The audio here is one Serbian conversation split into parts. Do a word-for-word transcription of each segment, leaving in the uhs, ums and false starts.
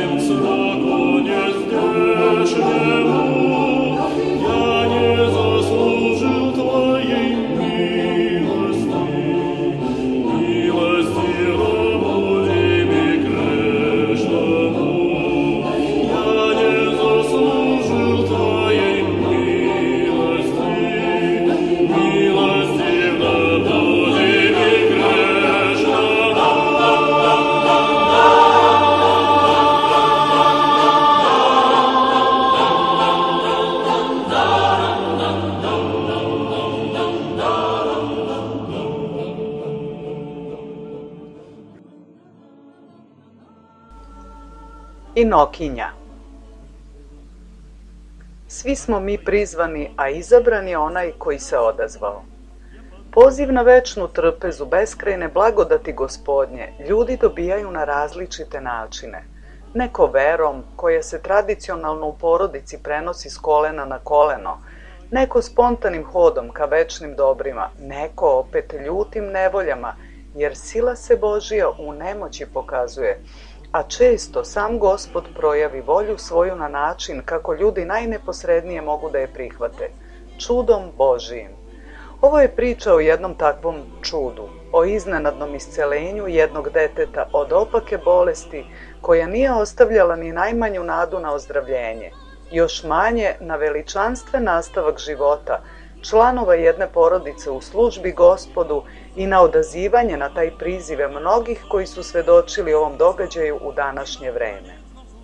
Inokinja. Svi smo mi prizvani, a izabran je onaj koji se odazvao. Poziv na večnu trpezu beskrajne blagodati Gospodnje ljudi dobijaju na različite načine. Neko verom, koja se tradicionalno u porodici prenosi s kolena na koleno, neko spontanim hodom ka večnim dobrima, neko opet ljutim nevoljama, jer sila se Božija u nemoći pokazuje, a često sam Gospod projavi volju svoju na način kako ljudi najneposrednije mogu da je prihvate, čudom Božijim. Ovo je priča o jednom takvom čudu, o iznenadnom iscelenju jednog deteta od opake bolesti koja nije ostavljala ni najmanju nadu na ozdravljenje, još manje na veličanstven nastavak života članova jedne porodice u službi Gospodu i na odazivanje na taj prizive mnogih koji su svedočili ovom događaju u današnje vreme.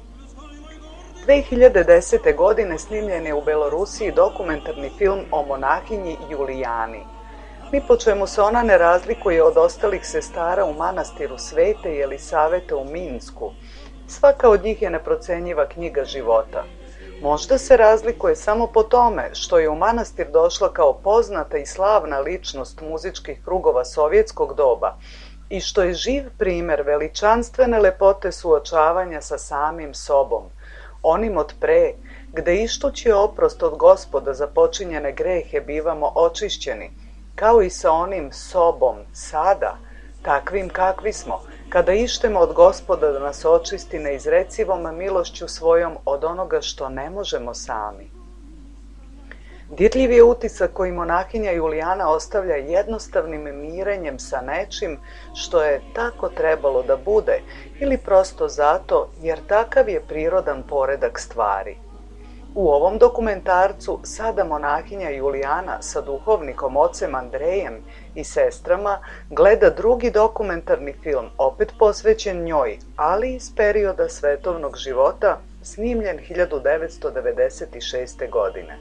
dve hiljade desete. godine snimljen je u Belorusiji dokumentarni film o monahinji Julijani, ni po čemu se ona ne razlikuje od ostalih sestara u manastiru Svete Jelisavete u Minsku. Svaka od njih je neprocenjiva knjiga života. Možda se razlikuje samo po tome što je u manastir došla kao poznata i slavna ličnost muzičkih krugova sovjetskog doba i što je živ primer veličanstvene lepote suočavanja sa samim sobom, onim od pre, gde ištući oprost od Gospoda za počinjene grehe bivamo očišćeni, kao i sa onim sobom sada, takvim kakvi smo, kada ištemo od Gospoda da nas očisti neizrecivom milošću svojom od onoga što ne možemo sami. Dirljiv je utisak koji monahinja Julijana ostavlja jednostavnim mirenjem sa nečim što je tako trebalo da bude ili prosto zato jer takav je prirodan poredak stvari. U ovom dokumentarcu sada monahinja Julijana sa duhovnikom ocem Andrejem i sestrama gleda drugi dokumentarni film, opet posvećen njoj, ali iz perioda svetovnog života, snimljen hiljadu devetsto devedeset šeste. godine.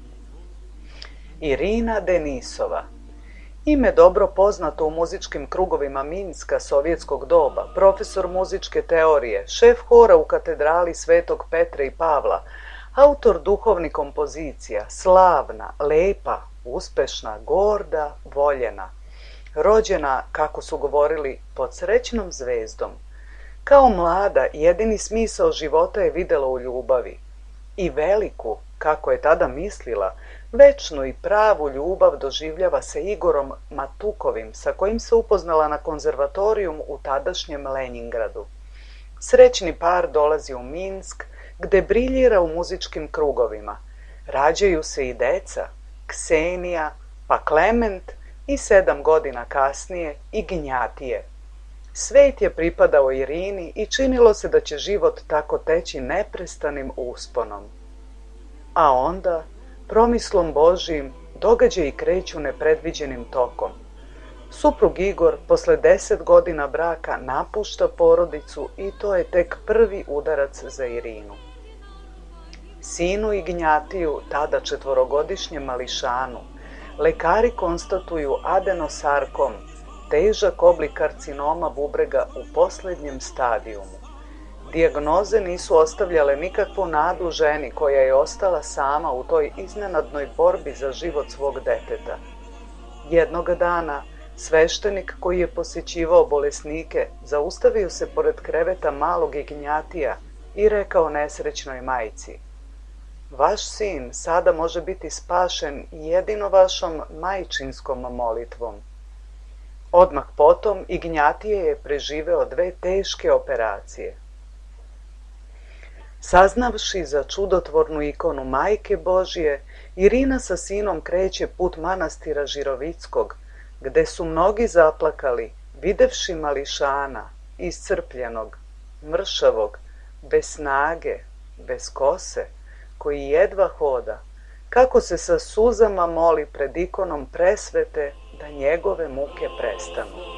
Irina Denisova. Ime dobro poznato u muzičkim krugovima Minska sovjetskog doba, profesor muzičke teorije, šef hora u katedrali Svetog Petra i Pavla, autor duhovnih kompozicija, slavna, lepa, uspešna, gorda, voljena. Rođena, kako su govorili, pod srećnom zvezdom. Kao mlada, jedini smisao života je videla u ljubavi. I veliku, kako je tada mislila, večnu i pravu ljubav doživljava sa Igorom Matukovim, sa kojim se upoznala na konzervatorijum u tadašnjem Lenjingradu. Srećni par dolazi u Minsk, gde briljira u muzičkim krugovima. Rađaju se i deca, Ksenija, pa Klement i sedam godina kasnije i Gnjatije. Svet je pripadao Irini i činilo se da će život tako teći neprestanim usponom. A onda, promislom Božijim, događaji kreću nepredviđenim tokom. Suprug Igor posle deset godina braka napušta porodicu i to je tek prvi udarac za Irinu. Sinu Ignjatiju, tada četvorogodišnjem mališanu, lekari konstatuju adenosarkom, težak oblik karcinoma bubrega u poslednjem stadijumu. Dijagnoze nisu ostavljale nikakvu nadu ženi koja je ostala sama u toj iznenadnoj borbi za život svog deteta. Jednog dana, sveštenik koji je posećivao bolesnike zaustavio se pored kreveta malog Ignjatija i rekao nesrećnoj majci: "Vaš sin sada može biti spašen jedino vašom majčinskom molitvom." Odmah potom Ignjatije je preživeo dve teške operacije. Saznavši za čudotvornu ikonu Majke Božje, Irina sa sinom kreće put manastira Žirovickog, gde su mnogi zaplakali, videvši mališana, iscrpljenog, mršavog, bez snage, bez kose, koji jedva hoda, kako se sa suzama moli pred ikonom presvete da njegove muke prestanu.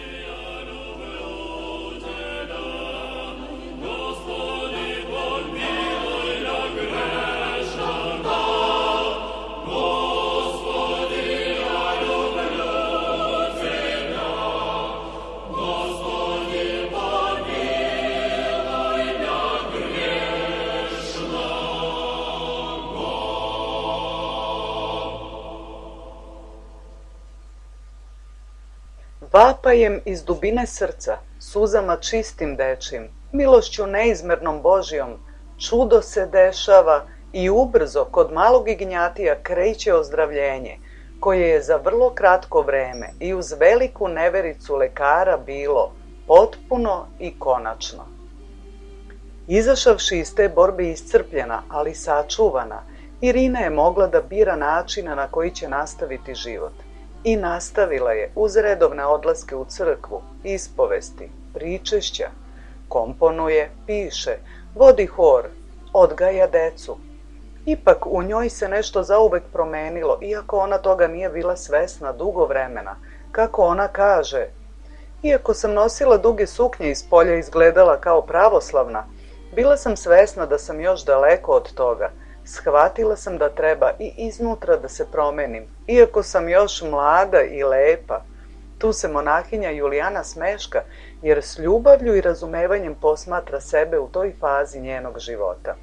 Vapajem iz dubine srca, suzama čistim dečim, milošću neizmernom Božjom, čudo se dešava i ubrzo kod malog Ignjatija kreće ozdravljenje, koje je za vrlo kratko vreme i uz veliku nevericu lekara bilo potpuno i konačno. Izašavši iz te borbe iscrpljena, ali sačuvana, Irina je mogla da bira načina na koji će nastaviti život. I nastavila je uz redovne odlaske u crkvu, ispovesti, pričešća, komponuje, piše, vodi hor, odgaja decu. Ipak u njoj se nešto zauvek promenilo, iako ona toga nije bila svesna dugo vremena. Kako ona kaže, iako sam nosila duge suknje iz polja izgledala kao pravoslavna, bila sam svesna da sam još daleko od toga. Shvatila sam da treba i iznutra da se promenim, iako sam još mlada i lepa. Tu se monahinja Julijana smeška, jer s ljubavlju i razumevanjem posmatra sebe u toj fazi njenog života.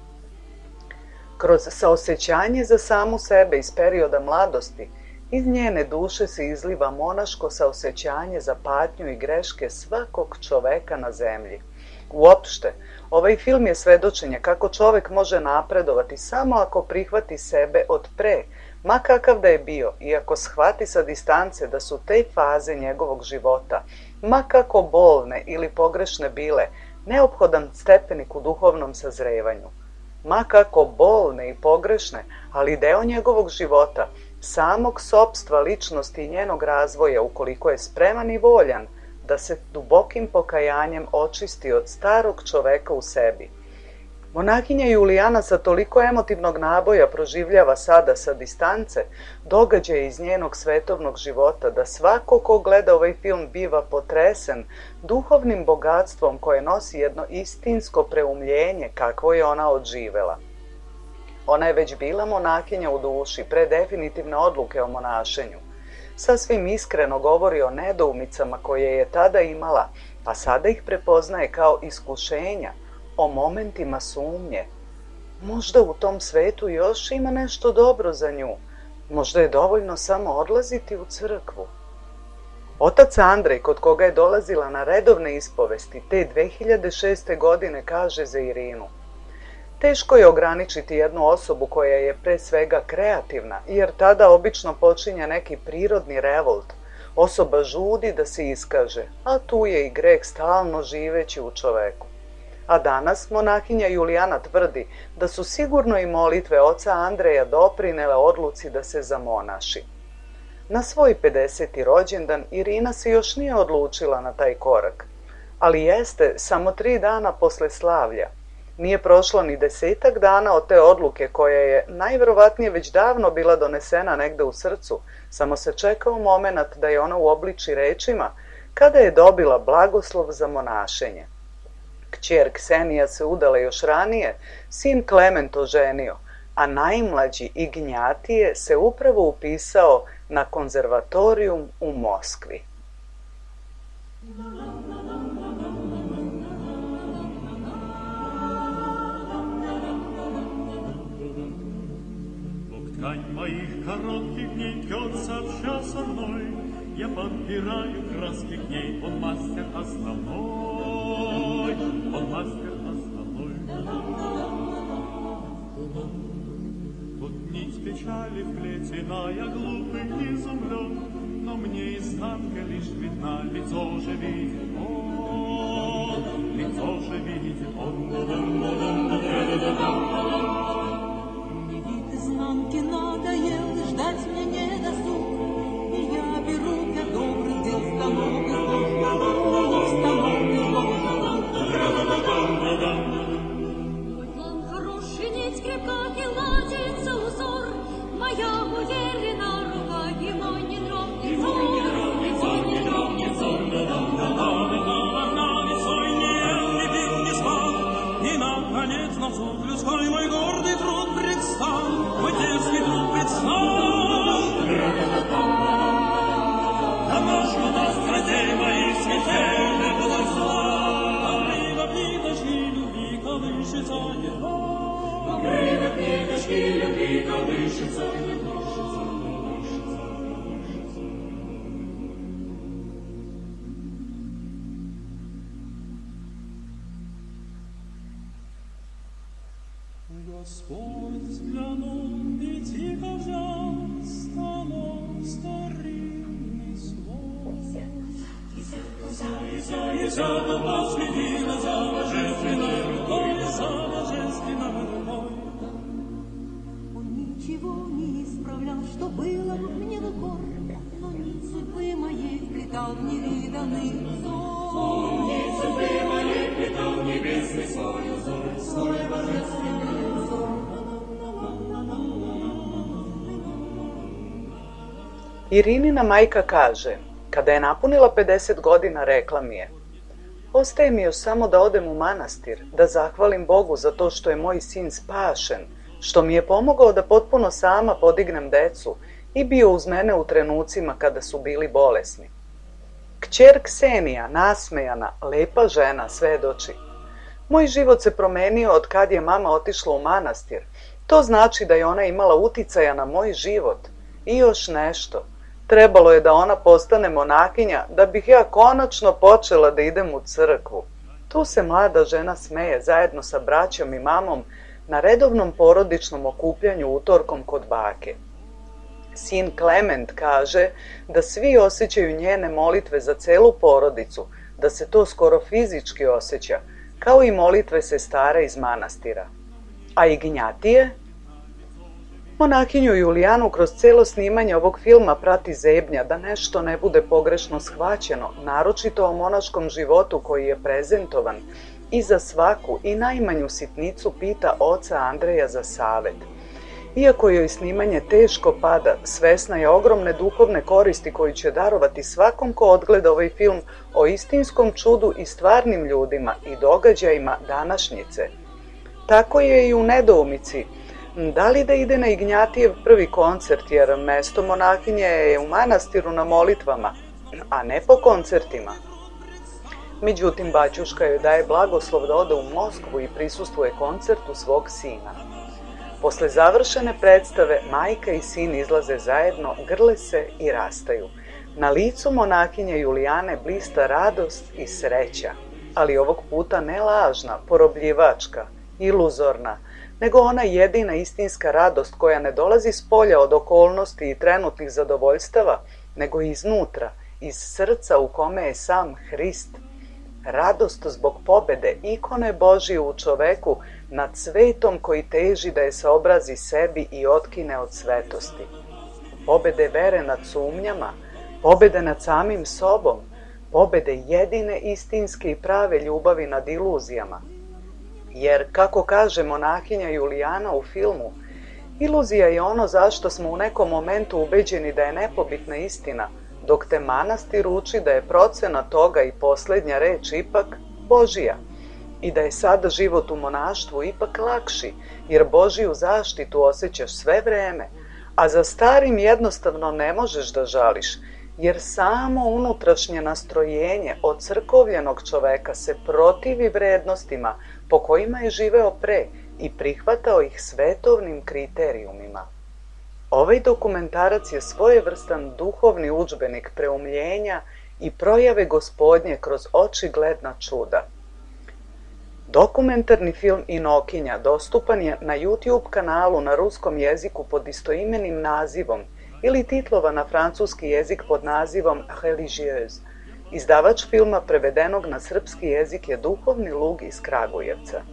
Kroz saosećanje za samu sebe iz perioda mladosti, iz njene duše se izliva monaško saosećanje za patnju i greške svakog čoveka na zemlji. Uopšte, ovaj film je svedočenje kako čovek može napredovati samo ako prihvati sebe od pre, ma kakav da je bio, i ako shvati sa distance da su te faze njegovog života, ma kako bolne ili pogrešne bile, neophodan stepenik u duhovnom sazrevanju. Ma kako bolne i pogrešne, ali deo njegovog života, samog sopstva ličnosti i njenog razvoja, ukoliko je spreman i voljan, da se dubokim pokajanjem očisti od starog čoveka u sebi. Monahinja Julijana sa toliko emotivnog naboja proživljava sada sa distance događaje iz njenog svetovnog života da svako ko gleda ovaj film biva potresen duhovnim bogatstvom koje nosi jedno istinsko preumljenje kakvo je ona odživela. Ona je već bila monahinja u duši pre definitivne odluke o monašenju. Sasvim iskreno govori o nedoumicama koje je tada imala, a sada ih prepoznaje kao iskušenja, o momentima sumnje. Možda u tom svetu još ima nešto dobro za nju, možda je dovoljno samo odlaziti u crkvu. Otac Andrej, kod koga je dolazila na redovne ispovesti, te dve hiljade šeste. godine kaže za Irinu: teško je ograničiti jednu osobu koja je pre svega kreativna, jer tada obično počinje neki prirodni revolt. Osoba žudi da se iskaže, a tu je i greh stalno živeći u čoveku. A danas monahinja Julijana tvrdi da su sigurno i molitve oca Andreja doprinele odluci da se zamonaši. Na svoj pedeseti rođendan Irina se još nije odlučila na taj korak, ali jeste samo tri dana posle slavlja. Nije prošlo ni desetak dana od te odluke koja je najverovatnije već davno bila donesena negde u srcu, samo se čekao moment da je ona uobliči rečima kada je dobila blagoslov za monašenje. Kćer Ksenija se udala još ranije, sin Klement oženio, a najmlađi Ignjatije se upravo upisao na konzervatorijum u Moskvi. Ткань моих коротких дней ткет сообща со мной, я подбираю краски к ней, он мастер основной, он мастер основной. Тут нить печали вплетена, я глупый изумлен, но мне изнанка лишь видна, лицо же видит он, лицо же видит он. зов людской мой гордый труд предстал, мой детский труд предстал. Да нашу нас стратей моих святей будут зла. Обрывок ниточки любви колышется его. Обрывок ниточки любви колышется его. Господь взглянул и тихо взял станок старинный свой. И взял посредина за божественной рукой, за божественной рукой. Он ничего не исправлял, что было мне в укор, но нить судьбы моей вплетал в невиданный узор. Он нить судьбы моей вплетал в небесный свой узор, свой божественный. Irinina majka kaže, kada je napunila pedeset godina, rekla mi je: ostaje mi još samo da odem u manastir, da zahvalim Bogu za to što je moj sin spašen, što mi je pomogao da potpuno sama podignem decu i bio uz mene u trenucima kada su bili bolesni. Kćer Ksenija, nasmejana, lepa žena, svedoči: moj život se promenio od kad je mama otišla u manastir. To znači da je ona imala uticaja na moj život. I još nešto. Trebalo je da ona postane monahinja da bih ja konačno počela da idem u crkvu. Tu se mlada žena smeje zajedno sa braćom i mamom na redovnom porodičnom okupljanju utorkom kod bake. Sin Klement kaže da svi osjećaju njene molitve za celu porodicu, da se to skoro fizički osjeća, kao i molitve sestara iz manastira. A Ignjatije? Monahinju Julijanu kroz celo snimanje ovog filma prati zebnja da nešto ne bude pogrešno shvaćeno, naročito o monaškom životu koji je prezentovan i za svaku i najmanju sitnicu pita oca Andreja za savet. Iako joj snimanje teško pada, svesna je ogromne duhovne koristi koju će darovati svakom ko odgleda ovaj film o istinskom čudu i stvarnim ljudima i događajima današnjice. Tako je i u nedoumici da li da ide na Ignjatijev prvi koncert, jer mesto monahinje je u manastiru na molitvama, a ne po koncertima. Međutim, baćuška joj daje blagoslov da ode u Moskvu i prisustvuje koncertu svog sina. Posle završene predstave, majka i sin izlaze zajedno, grle se i rastaju. Na licu monahinje Julijane blista radost i sreća, ali ovog puta ne lažna, porobljivačka, iluzorna, nego ona jedina istinska radost koja ne dolazi s polja od okolnosti i trenutnih zadovoljstava, nego iznutra, iz srca u kome je sam Hrist. Radost zbog pobede ikone Božije u čoveku nad svetom koji teži da je saobrazi sebi i otkine od svetosti. Pobede vere nad sumnjama, pobede nad samim sobom, pobede jedine istinske i prave ljubavi nad iluzijama. Jer, kako kaže monahinja Julijana u filmu, iluzija je ono zašto smo u nekom momentu ubeđeni da je nepobitna istina, dok te manastir uči da je procena toga i posljednja reč ipak Božija i da je sada život u monaštvu ipak lakši, jer Božiju zaštitu osjećaš sve vreme, a za starim jednostavno ne možeš da žališ, jer samo unutrašnje nastrojenje ocrkovljenog čoveka se protivi vrednostima po kojima je živeo pre i prihvatao ih svetovnim kriterijumima. Ovaj dokumentarac je svojevrstan duhovni udžbenik preumljenja i projave Gospodnje kroz očigledna čuda. Dokumentarni film Inokinja dostupan je na YouTube kanalu na ruskom jeziku pod istoimenim nazivom ili titlova na francuski jezik pod nazivom Religieuse. Izdavač filma prevedenog na srpski jezik je Duhovni lug iz Kragujevca.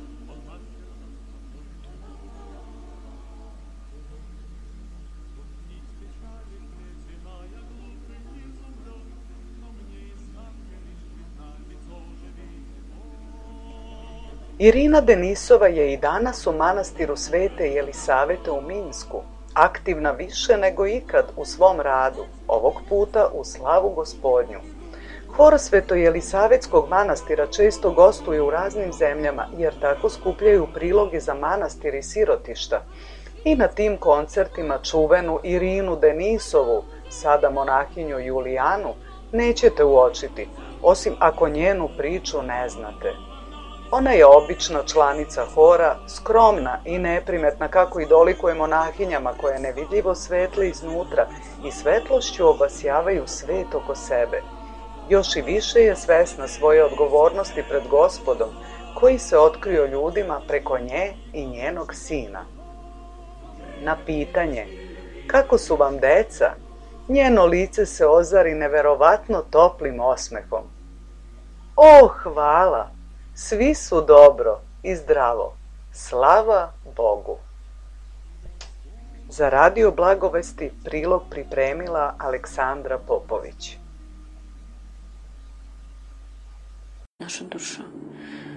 Irina Denisova je i danas u manastiru Svete Jelisavete u Minsku, aktivna više nego ikad u svom radu, ovog puta u slavu Gospodnju. Hor Sveto-Jelisavetskog manastira često gostuje u raznim zemljama, jer tako skupljaju priloge za manastir i sirotišta. I na tim koncertima čuvenu Irinu Denisovu, sada monahinju Julijanu, nećete uočiti, osim ako njenu priču ne znate. Ona je obična članica hora, skromna i neprimetna kako i dolikuje monahinjama koje nevidljivo svetle iznutra i svetlošću obasjavaju svet oko sebe. Još i više je svesna svoje odgovornosti pred Gospodom, koji se otkrio ljudima preko nje i njenog sina. Na pitanje, kako su vam deca, njeno lice se ozari neverovatno toplim osmehom. O, hvala, svi su dobro i zdravo, slava Bogu. Za Radio Blagovesti prilog pripremila Aleksandra Popović. Наша душа